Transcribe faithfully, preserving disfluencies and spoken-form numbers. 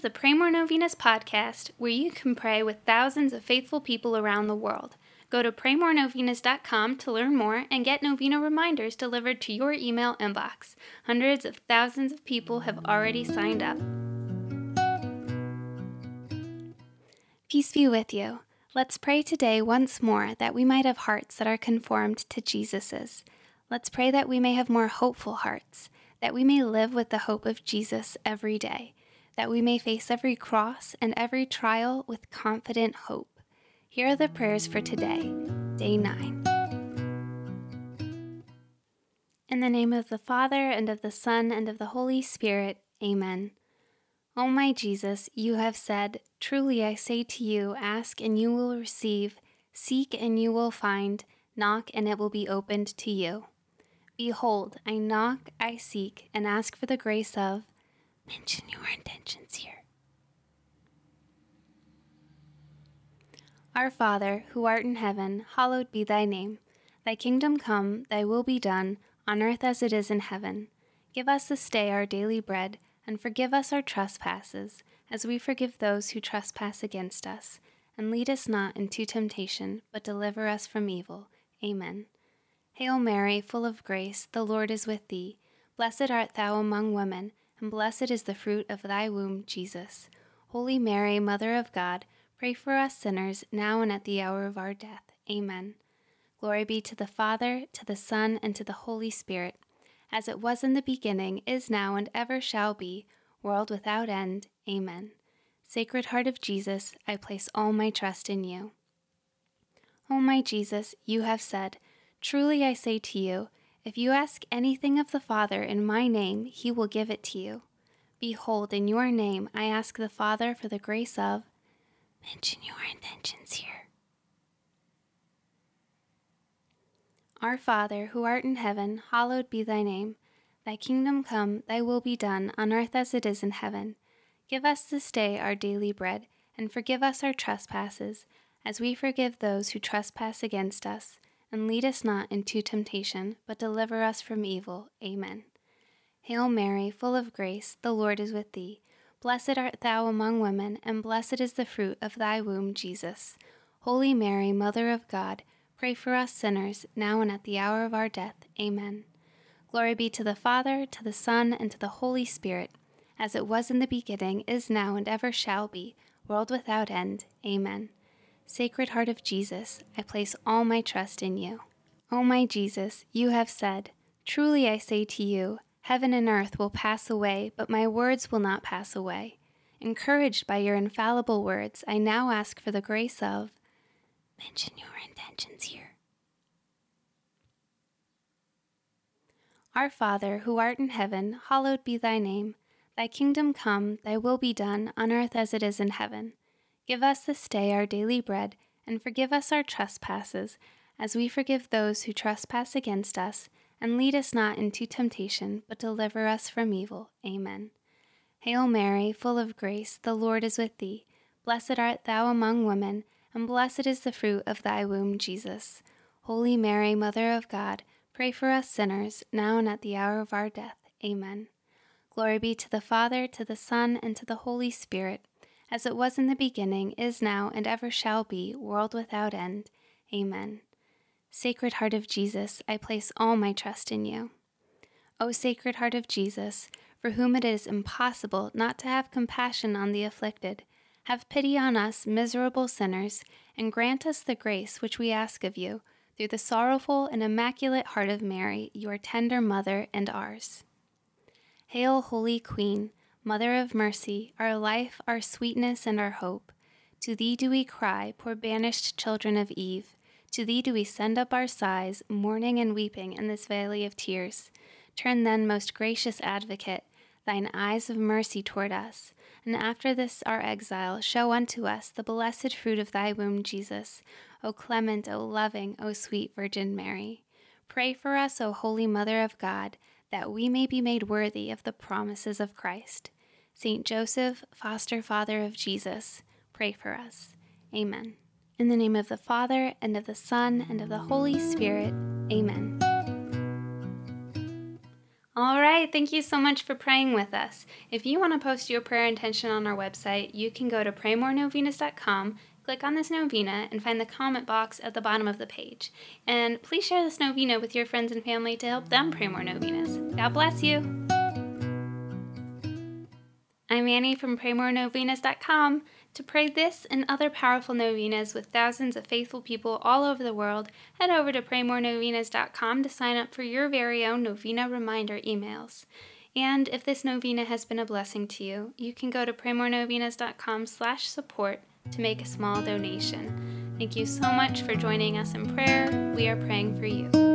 the Pray More Novenas podcast, where you can pray with thousands of faithful people around the world. Go to pray more novenas dot com to learn more and get novena reminders delivered to your email inbox. Hundreds of thousands of people have already signed up. Peace be with you. Let's pray today once more that we might have hearts that are conformed to Jesus's. Let's pray that we may have more hopeful hearts, that we may live with the hope of Jesus every day, that we may face every cross and every trial with confident hope. Here are the prayers for today, day nine. In the name of the Father, and of the Son, and of the Holy Spirit, amen. O my Jesus, you have said, "Truly I say to you, ask and you will receive, seek and you will find, knock and it will be opened to you." Behold, I knock, I seek, and ask for the grace of, mention your intentions here. Our Father, who art in heaven, hallowed be thy name. Thy kingdom come, thy will be done, on earth as it is in heaven. Give us this day our daily bread, and forgive us our trespasses, as we forgive those who trespass against us. And lead us not into temptation, but deliver us from evil. Amen. Hail Mary, full of grace, the Lord is with thee. Blessed art thou among women, and blessed is the fruit of thy womb, Jesus. Holy Mary, Mother of God, pray for us sinners, now and at the hour of our death. Amen. Glory be to the Father, to the Son, and to the Holy Spirit, as it was in the beginning, is now, and ever shall be, world without end. Amen. Sacred Heart of Jesus, I place all my trust in you. O my Jesus, you have said, "Truly I say to you, if you ask anything of the Father in my name, he will give it to you." Behold, in your name I ask the Father for the grace of, mention your intentions here. Our Father, who art in heaven, hallowed be thy name. Thy kingdom come, thy will be done, on earth as it is in heaven. Give us this day our daily bread, and forgive us our trespasses, as we forgive those who trespass against us. And lead us not into temptation, but deliver us from evil. Amen. Hail Mary, full of grace, the Lord is with thee. Blessed art thou among women, and blessed is the fruit of thy womb, Jesus. Holy Mary, Mother of God, pray for us sinners, now and at the hour of our death. Amen. Glory be to the Father, to the Son, and to the Holy Spirit, as it was in the beginning, is now, and ever shall be, world without end. Amen. Sacred Heart of Jesus, I place all my trust in you. O my Jesus, you have said, "Truly I say to you, heaven and earth will pass away, but my words will not pass away." Encouraged by your infallible words, I now ask for the grace of, mention your intentions here. Our Father, who art in heaven, hallowed be thy name. Thy kingdom come, thy will be done, on earth as it is in heaven. Give us this day our daily bread, and forgive us our trespasses, as we forgive those who trespass against us. And lead us not into temptation, but deliver us from evil. Amen. Hail Mary, full of grace, the Lord is with thee. Blessed art thou among women, and blessed is the fruit of thy womb, Jesus. Holy Mary, Mother of God, pray for us sinners, now and at the hour of our death. Amen. Glory be to the Father, to the Son, and to the Holy Spirit, as it was in the beginning, is now, and ever shall be, world without end. Amen. Sacred Heart of Jesus, I place all my trust in you. O Sacred Heart of Jesus, for whom it is impossible not to have compassion on the afflicted, have pity on us miserable sinners, and grant us the grace which we ask of you, through the sorrowful and immaculate heart of Mary, your tender mother and ours. Hail, Holy Queen, Mother of mercy, our life, our sweetness, and our hope. To thee do we cry, poor banished children of Eve. To thee do we send up our sighs, mourning and weeping in this valley of tears. Turn then, most gracious Advocate, thine eyes of mercy toward us, and after this our exile, show unto us the blessed fruit of thy womb, Jesus. O clement, O loving, O sweet Virgin Mary. Pray for us, O Holy Mother of God, that we may be made worthy of the promises of Christ. Saint Joseph, foster father of Jesus, pray for us. Amen. In the name of the Father, and of the Son, and of the Holy Spirit. Amen. All right, thank you so much for praying with us. If you want to post your prayer intention on our website, you can go to pray more novenas dot com, click on this novena, and find the comment box at the bottom of the page. And please share this novena with your friends and family to help them pray more novenas. God bless you. I'm Annie from pray more novenas dot com. To pray this and other powerful novenas with thousands of faithful people all over the world, head over to pray more novenas dot com to sign up for your very own novena reminder emails. And if this novena has been a blessing to you, you can go to pray more novenas dot com slash support to make a small donation. Thank you so much for joining us in prayer. We are praying for you.